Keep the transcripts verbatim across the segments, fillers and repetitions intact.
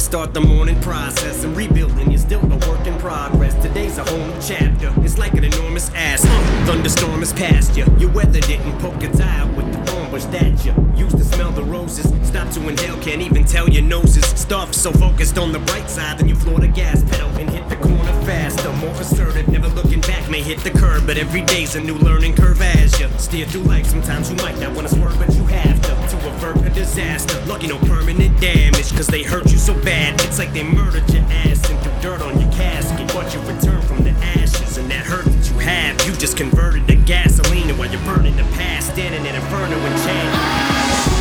Start the morning process and rebuilding, you're still a work in progress. Today's a whole new chapter, it's like an enormous ass. uh, Thunderstorm has passed you, your weather didn't poke its eye out with the thorn bush that you used to smell the roses. Stop to inhale, can't even tell your noses stuff. So focused on the bright side, then you floor the gas pedal and hit the corner faster. More assertive, never looking back, may hit the curb, but every day's a new learning curve as you steer through life. Sometimes you might not wanna swerve, but you have to to avert a disaster. Lucky no permanent damage, cause they hurt you so bad. It's like they murdered your ass and threw dirt on your casket, but you return from the ashes, and that hurt that you have, you just converted to gasoline. And while you're burning the past, standing in inferno and change.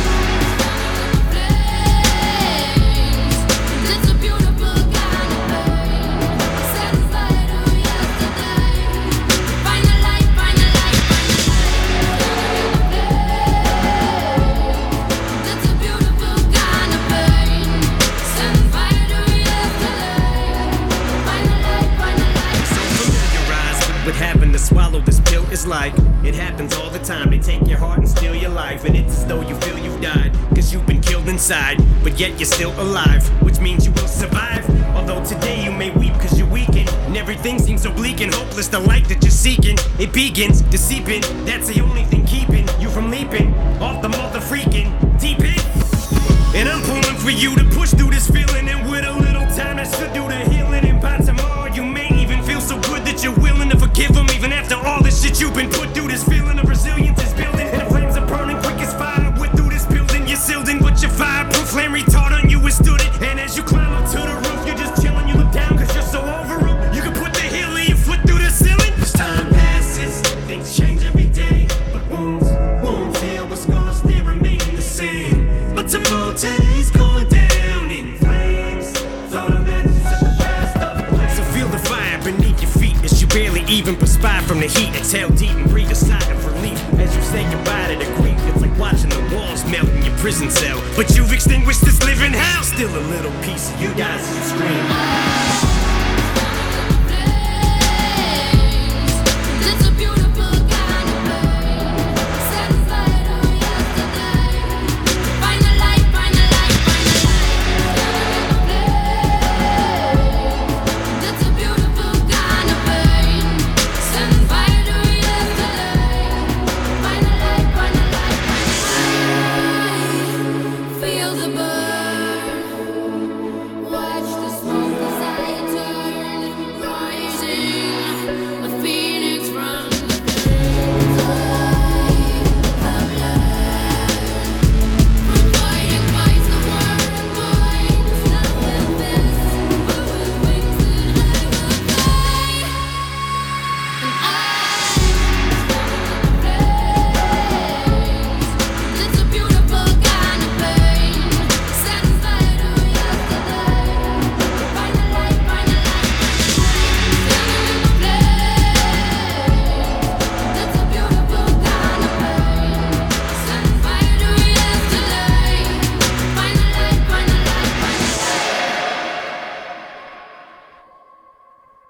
What happened to swallow this pill is like it happens all the time. They take your heart and steal your life, and it's as though you feel you've died, cause you've been killed inside, but yet you're still alive, which means you will survive. Although today you may weep cause you're weakened, and everything seems so bleak and hopeless. The light that you're seeking, it begins to seep in. That's the only thing keeping you from leaping off the mother freaking deep end. And I'm pulling for you to push through this feeling, and with a little time that should do the healing. And by tomorrow you may even feel so good that you're willing to forgive them, even after all this shit you've been put through. This feeling of resilience is building, and the flames are burning quick as fire. With through this building you're sealed in, but your fireproof flame retard on you withstood it. And as you climb up to the roof, you're just chilling, you look down cause you're so over it. You can put the heel of your foot through the ceiling. As time passes, things change every day, but wounds, wounds heal, but scars they remain the same. But tomorrow today's going down in flames. Thought of that such a fast up. So feel the fire beneath your feet as you barely even perspire from the heat. Exhale deep and breathe a sigh of relief as you say goodbye to the grief. It's like watching the walls melt in your prison cell, but you've extinguished this living hell. Still a little piece of you dies as you scream.